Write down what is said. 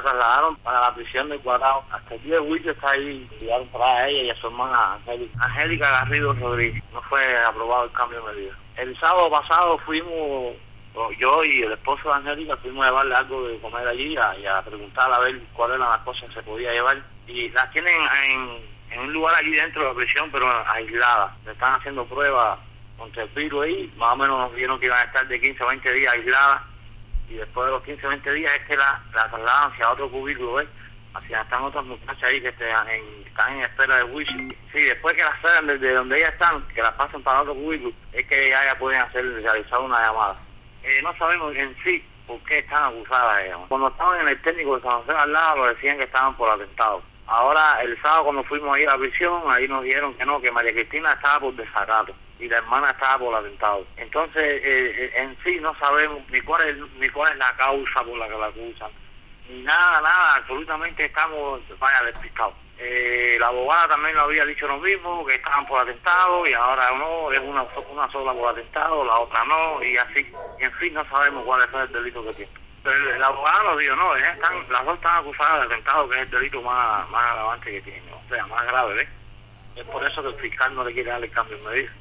trasladaron para la prisión del Cuadrado. Hasta el día de juicio está ahí, llegaron para ella y a su hermana Angélica. Angélica Garrido Rodríguez. No fue aprobado el cambio de medida. El sábado pasado fuimos, yo y el esposo de Angélica, fuimos a llevarle algo de comer allí y a preguntar a ver cuáles eran las cosas que se podía llevar. Y las tienen en un lugar allí dentro de la prisión, pero aisladas. Le están haciendo pruebas contra el virus ahí. Más o menos nos dijeron que iban a estar de 15 a 20 días aisladas. Y después de los 15 o 20 días es que la trasladan hacia otro cubículo, ¿ves? Hacia están otras muchachas ahí que están en espera de juicio. Sí, después que las salgan desde donde ellas están, que las pasen para otro cubículo, es que ya pueden realizar una llamada. No sabemos en sí por qué están acusadas ellas. Cuando estaban en el técnico de San José al lado, decían que estaban por atentado. Ahora, el sábado cuando fuimos ahí a la prisión, ahí nos dijeron que no, que María Cristina estaba por desacato y la hermana estaba por atentado. Entonces, en sí no sabemos ni cuál es la causa por la que la acusan, ni nada, absolutamente estamos, despistados. La abogada también lo había dicho lo mismo, que estaban por atentado y ahora no, es una sola por atentado, la otra no, y así. Y en fin, no sabemos cuál es el delito que tiene. Pero el abogado nos dijo, no, las dos están acusadas de atentado, que es el delito más agravante que tiene, o sea, más grave, ¿ves? Es por eso que el fiscal no le quiere dar el cambio de medida.